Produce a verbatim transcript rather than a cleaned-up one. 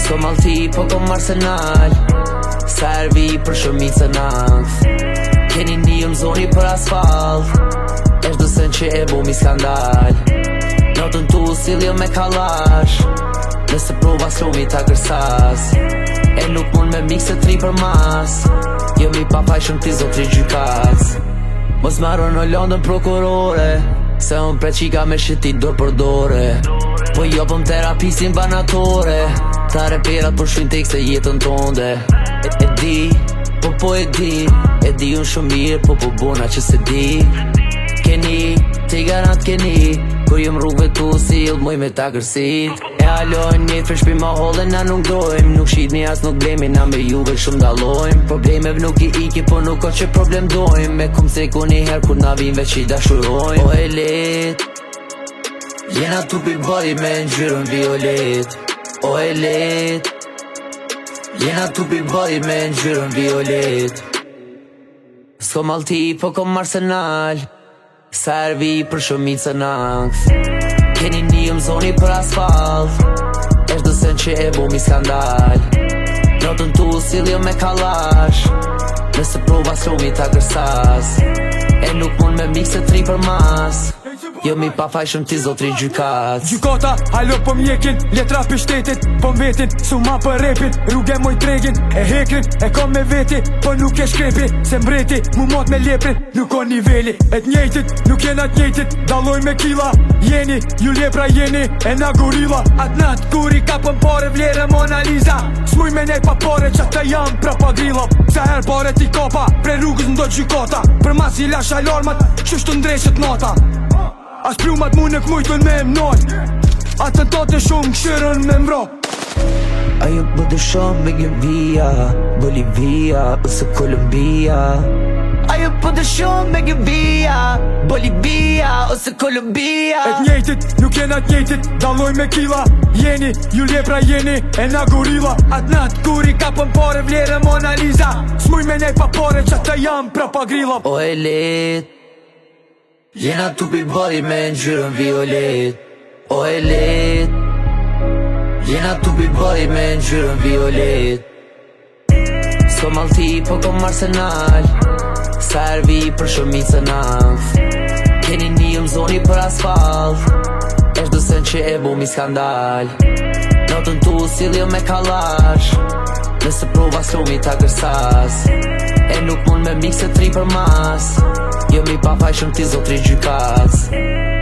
S'ko malti po kom arsenal, servi për shumicën angth. Keni një mzoni për asfalt, eshtë dësen që e bumi skandal. Notën tu siljo me kalash, nëse prova slumi ta kërsas. E nuk mund me mikse tri për mas, jemi pa fajshëm ti zotri gjykats. Mos marrë në Londën prokurore, se unë pre qika me shiti dorë për dore. Po jopëm terapisin banatore, ta reperat për shumë tekste jetën tonde. E, e di, po po e di, e di unë shumë mirë, po po bona që se di. Keni, te garant keni, kur jem rrugve tu sill, moj me ta kërsit. E alojnë një të shpi ma holle, na nuk dojmë, nuk shit një as nuk blemi, na me juve shumë dalojmë. Problemev nuk i iki, po nuk o që problem dojmë, me kum se ku një her kur na vim veç i dashurojmë. O e let, jena tupi body me ngjyrën violet. O e let, jena tupi body me ngjyrën violet. S'ko malti, po kom arsenal, servi për shumicën angth. Keni një mzoni për asfalt, eshtë dësen që e bumi skandal. Notën tu siljo me kalash, nëse prova slumi ta kërsas. E nuk mund me mikse tri për mas, jemi pa fajshëm ti zotri gjykats. Gjykata, halo po mjekin, letra për shtetit, po mvetin, suma për repin, rrugë moj tregin, e hekrin, e kom me veti, po nuk e shkrepi, se mbreti, mu mot me leprin, nuk o niveli, e t'njejtit, nuk jena t'njejtit, daloj me kila, jeni, ju lepra jeni, e na gorila, atë nat, kur i kapën pare vlerë Mona Lisa, s'muj me nej pa pare që të jam pra pa grilla, sa her pare ti kapa, pre rrugës ndo gjykata, për mas i lash alarmat, qështu ndreshet nota. As plumat mu në këmujtën me mnoj, atentate shumë këshirën me mbro. Ajo po dëshon me Gjëvija, Bolivia ose Kolumbia. Ajo po dëshon me Gjëvija, Bolivia ose Kolumbia. E t'njejtit, nuk jena t'njejtit, daloj me kila, jeni, ju lepra jeni, e na gorila. Atë nat, kur i kapën pare vlerë Mona Lisa, s'muj me nej pa pare që të jam pra pa grilla. O e let, jena tupi body me ngjyrën violet. O e let, jena tupi body me ngjyrën violet. S'ko malti, po kom arsenal, servi për shumicën angth. Keni një mzoni për asfalt, eshtë dësen që e bumi skandal. Notën tu siljo me kalash, nëse prova slumi ta kërsas. E nuk mund me mikse tri për mas, jemi pa fajshëm ti zotri gjykats.